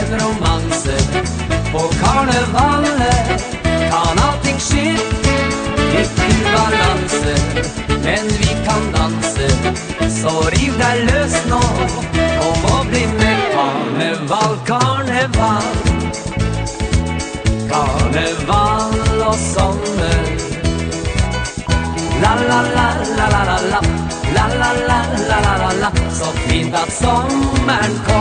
ingen romanser. På karnevaler kan allting ske. Vi flyr balanser, men vi kan danse. Så riv deg løs nå, kom og bli med. Karneval, karneval, karneval og sommer. La la la la la la la, la la la la la la la. Så fint at sommeren kommer.